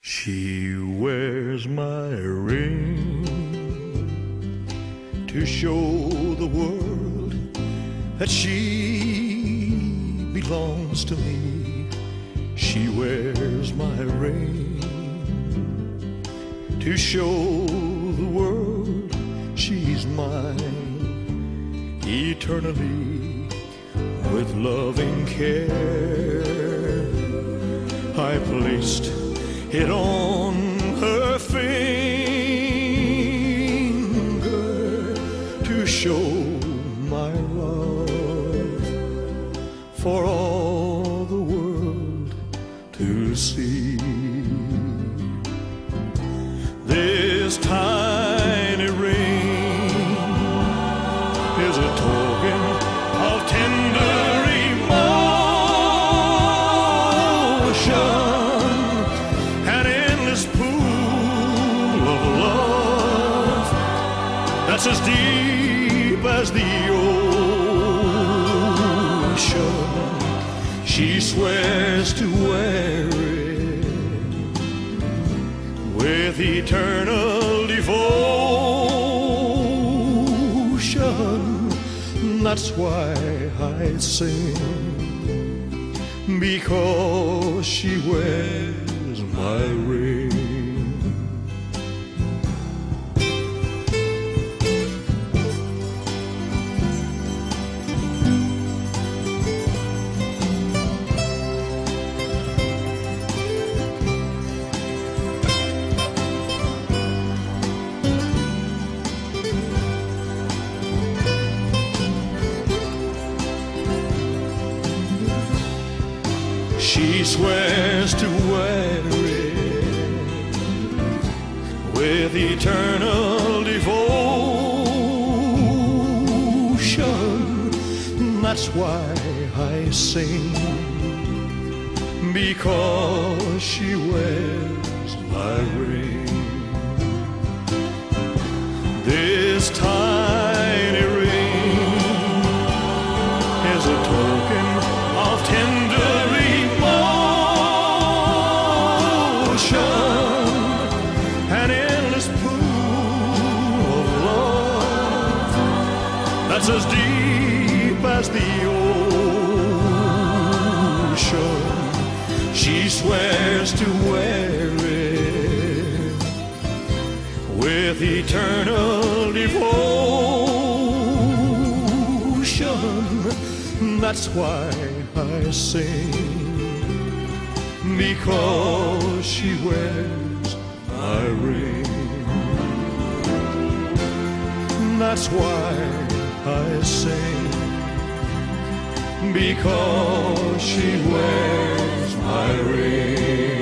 She wears my ring to show the world that she belongs to me. She wears my ring to show the world she's mine eternally. With loving care I placed it on her finger to show my love for all the world to see. This tiny ring is a token of tender emotion, that's as deep as the ocean. She swears to wear it with eternal devotion. That's why I sing, because she wears my ring. She swears to wear it with eternal devotion. That's why I sing, because she wears my ring. This tiny ring is a token of tender an endless pool of love that's as deep as the ocean. She swears to wear it with eternal devotion. That's why I sing, because she wears my ring. That's why I sing, because she wears my ring.